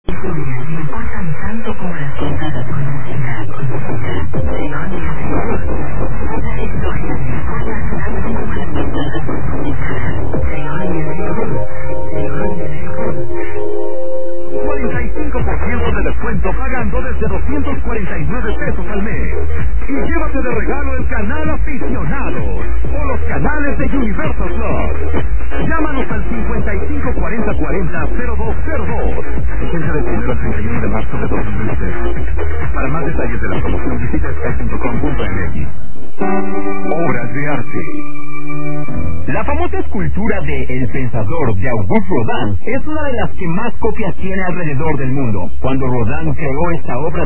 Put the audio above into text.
Historias me importan tanto como las contadas con música. León y Azul. Las historias me importan tanto como las contadas con música. León y Azul. León y Azul. 45% de descuento pagando desde 249 pesos al mes. Y llévate de regalo el canal aficionado o los canales de Universal Plus. Llámanos al 554040-0202. Vigencia del 1 al 31 de marzo de 2013. Para más detalles de la promoción visita sky.com.mx. Obras de arte. La famosa escultura de El Pensador de Auguste Rodin es una de las que más copias tiene alrededor del mundo. Cuando Rodin creó esta obra